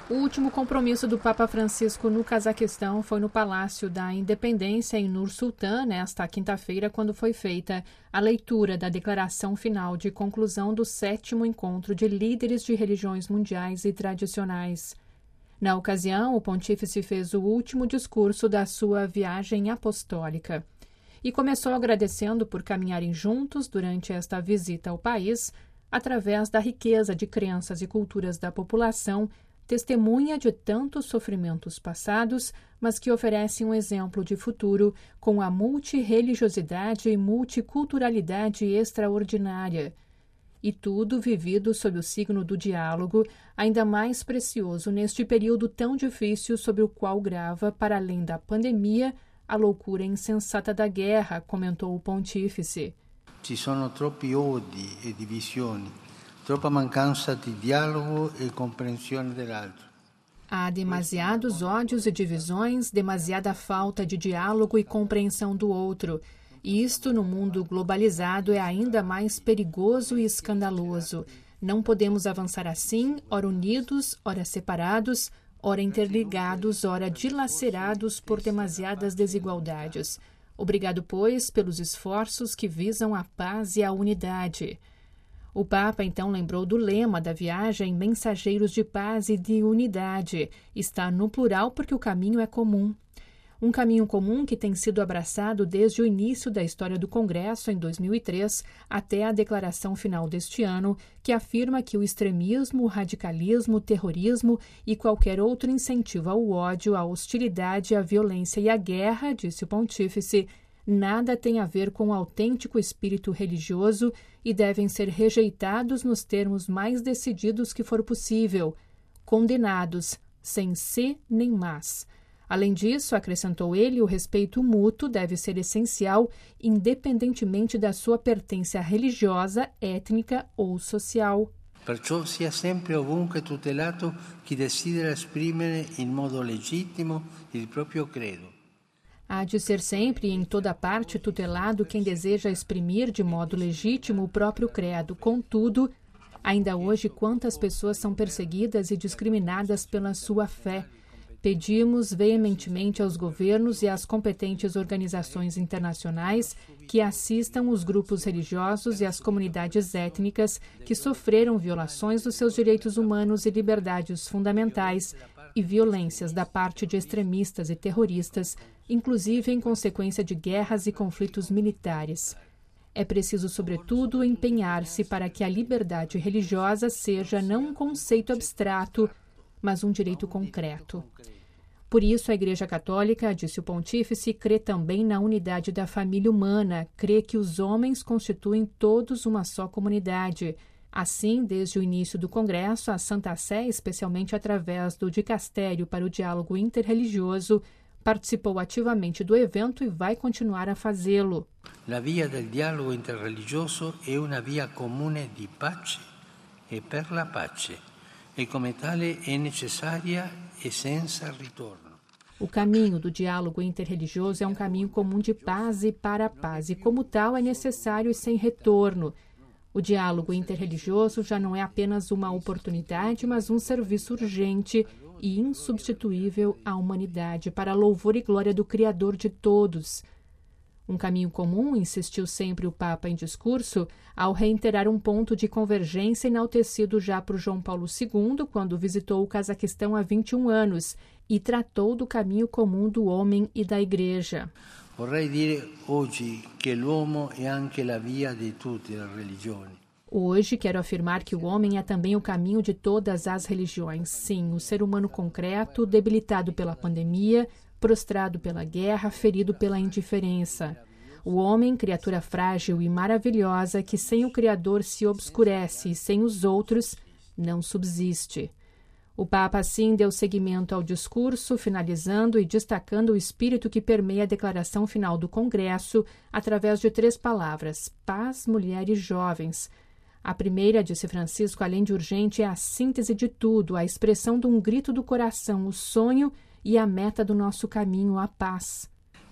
O último compromisso do Papa Francisco no Cazaquistão foi no Palácio da Independência, em Nur-Sultan, nesta quinta-feira, quando foi feita a leitura da declaração final de conclusão do 7º encontro de líderes de religiões mundiais e tradicionais. Na ocasião, o pontífice fez o último discurso da sua viagem apostólica e começou agradecendo por caminharem juntos durante esta visita ao país, através da riqueza de crenças e culturas da população, testemunha de tantos sofrimentos passados, mas que oferece um exemplo de futuro com a multirreligiosidade e multiculturalidade extraordinária. E tudo vivido sob o signo do diálogo, ainda mais precioso neste período tão difícil sobre o qual grava, para além da pandemia, a loucura insensata da guerra, comentou o pontífice. Ci sono troppi odi e divisioni. Troppa mancanza di dialogo e compreensão dell'altro. Há demasiados ódios e divisões, demasiada falta de diálogo e compreensão do outro. E isto, no mundo globalizado, é ainda mais perigoso e escandaloso. Não podemos avançar assim, ora unidos, ora separados, ora interligados, ora dilacerados por demasiadas desigualdades. Obrigado, pois, pelos esforços que visam a paz e a unidade. O Papa, então, lembrou do lema da viagem Mensageiros de Paz e de Unidade. Está no plural porque o caminho é comum. Um caminho comum que tem sido abraçado desde o início da história do Congresso, em 2003, até a declaração final deste ano, que afirma que o extremismo, o radicalismo, o terrorismo e qualquer outro incentivo ao ódio, à hostilidade, à violência e à guerra, disse o pontífice, nada tem a ver com o autêntico espírito religioso e devem ser rejeitados nos termos mais decididos que for possível, condenados, sem se nem mas. Além disso, acrescentou ele, o respeito mútuo deve ser essencial, independentemente da sua pertença religiosa, étnica ou social. Perciò sia sempre ovunque tutelato chi desidera esprimere in modo legittimo il proprio credo. Há de ser sempre e em toda parte tutelado quem deseja exprimir de modo legítimo o próprio credo. Contudo, ainda hoje quantas pessoas são perseguidas e discriminadas pela sua fé. Pedimos veementemente aos governos e às competentes organizações internacionais que assistam os grupos religiosos e as comunidades étnicas que sofreram violações dos seus direitos humanos e liberdades fundamentais e violências da parte de extremistas e terroristas, inclusive em consequência de guerras e conflitos militares. É preciso, sobretudo, empenhar-se para que a liberdade religiosa seja não um conceito abstrato, mas um direito concreto. Por isso, a Igreja Católica, disse o pontífice, crê também na unidade da família humana, crê que os homens constituem todos uma só comunidade. Assim, desde o início do Congresso, a Santa Sé, especialmente através do Dicastério para o Diálogo Interreligioso, participou ativamente do evento e vai continuar a fazê-lo. La via del dialogo interreligioso è una via comune di pace e per la pace, e come tale è necessaria e senza ritorno. O caminho do diálogo interreligioso é um caminho comum de paz e para a paz, e como tal é necessário e sem retorno. O diálogo interreligioso já não é apenas uma oportunidade, mas um serviço urgente e insubstituível à humanidade, para louvor e glória do Criador de todos. Um caminho comum, insistiu sempre o Papa em discurso, ao reiterar um ponto de convergência enaltecido já por João Paulo II, quando visitou o Cazaquistão há 21 anos, e tratou do caminho comum do homem e da Igreja. Vorrei dire oggi che l'uomo è anche la via di tutte le religioni. Hoje quero afirmar que o homem é também o caminho de todas as religiões. Sim, o ser humano concreto, debilitado pela pandemia, prostrado pela guerra, ferido pela indiferença. O homem, criatura frágil e maravilhosa, que sem o Criador se obscurece e sem os outros não subsiste. O Papa, assim, deu seguimento ao discurso, finalizando e destacando o espírito que permeia a declaração final do Congresso através de 3 palavras: paz, mulher e jovens. A primeira, disse Francisco, além de urgente, é a síntese de tudo, a expressão de um grito do coração, o sonho e a meta do nosso caminho, a paz.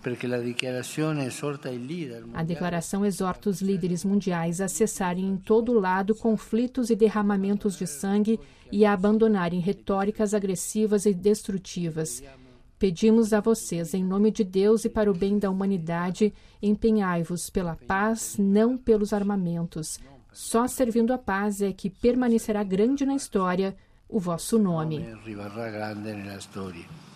A declaração exorta os líderes mundiais a cessarem em todo lado conflitos e derramamentos de sangue e a abandonarem retóricas agressivas e destrutivas. Pedimos a vocês, em nome de Deus e para o bem da humanidade, empenhai-vos pela paz, não pelos armamentos. Só servindo a paz é que permanecerá grande na história o vosso nome.